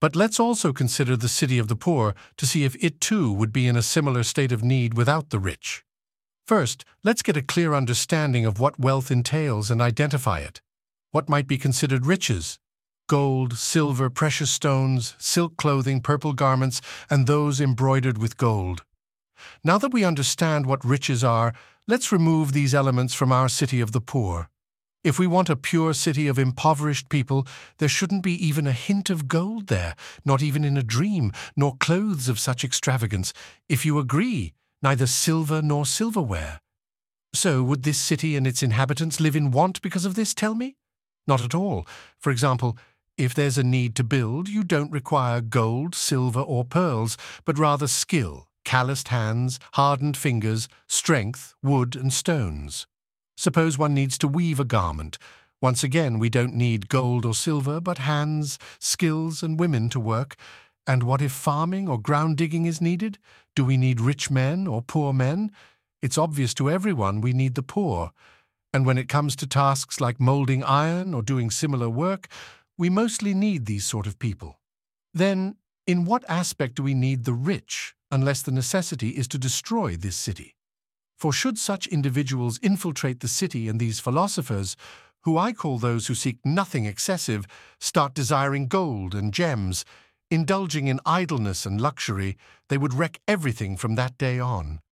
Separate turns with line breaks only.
But let's also consider the city of the poor to see if it too would be in a similar state of need without the rich. First, let's get a clear understanding of what wealth entails and identify it. What might be considered riches? Gold, silver, precious stones, silk clothing, purple garments, and those embroidered with gold. Now that we understand what riches are, let's remove these elements from our city of the poor. If we want a pure city of impoverished people, there shouldn't be even a hint of gold there, not even in a dream, nor clothes of such extravagance. If you agree, neither silver nor silverware. So would this city and its inhabitants live in want because of this, tell me? Not at all. For example, if there's a need to build, you don't require gold, silver, or pearls, but rather skill, calloused hands, hardened fingers, strength, wood, and stones. Suppose one needs to weave a garment. Once again, we don't need gold or silver, but hands, skills, and women to work. And what if farming or ground digging is needed? Do we need rich men or poor men? It's obvious to everyone we need the poor. And when it comes to tasks like molding iron or doing similar work, we mostly need these sort of people. Then, in what aspect do we need the rich, unless the necessity is to destroy this city? For should such individuals infiltrate the city and these philosophers, who I call those who seek nothing excessive, start desiring gold and gems, indulging in idleness and luxury, they would wreck everything from that day on.